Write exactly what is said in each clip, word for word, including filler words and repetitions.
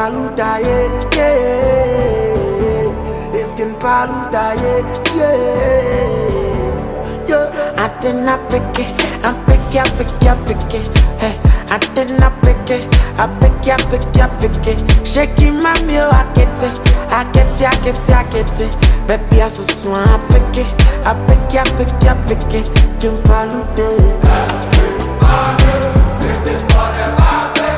paluda, yeah, yeah. Skin paluda, yeah, yeah, yeah. I did not pick it, I pick it, I pick it, I pick it. Hey, I did not pick it, I pick it, I pick it, I pick it. Shaking my meal, I get it, I get it, I get it, I get it. Baby, I so swan, I pick it, I pick it, I pick it, I pick it. Skin paluda. This is for the Bible.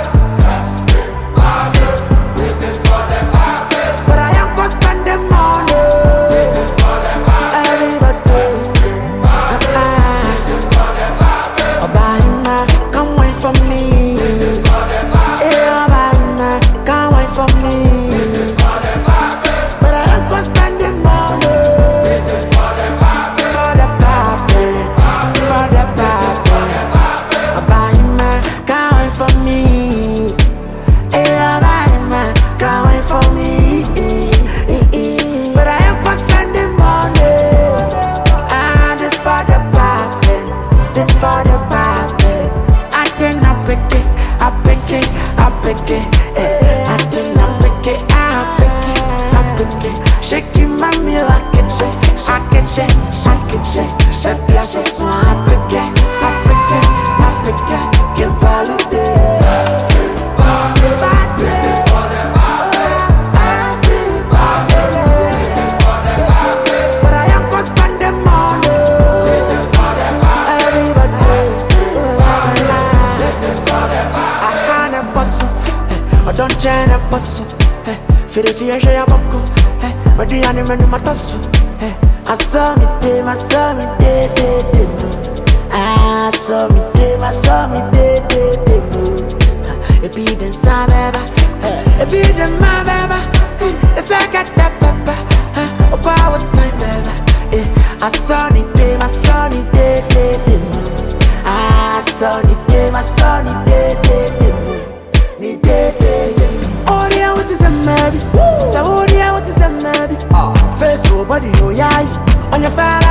This is for the Bible. But I am gonna spend the money. This is for the Bible. Everybody. This is for the Bible. Obama, come wait for me. This is for the Bible. Yeah, Obama, come wait for me. This is for the Bible. But I am gonna spend the money. This is for the Bible. For the Bible. For the Bible. Obama, come wait for me. Yeah, Obama, come wait for me. But I am gonna spend the money. Ah, this for the Bible. This for the Bible. I did not pick it. I pick it. I pick it. Eh, I did not pick it. I pick it. I pick it. Shaking my meal, I can check. I can check. I can check. Baby, I so swan. I pick it. I pick it. I pick it. Give holiday. This is for the Bible. This is for the Bible. But I am gonna spend the money. This is for the Bible. Everybody. This is for the Bible. I can't bustle. I don't change a bustle. Feel the fear, share a buckle. But the animal in my tussle. I saw me day, I saw me day, day, day. I saw me day, I saw me day, day, day. It be the sun, baby. It be the man, baby. It's like a tap, baby. Oh, power sign, baby. I saw me day, I saw me day, day, day. I saw me day, I saw me day, day, day. Me day, day, day. Oh, yeah, what is a maybe? So, oh, yeah, what is a maybe? Face, oh, body, oh, yeah. On your fire.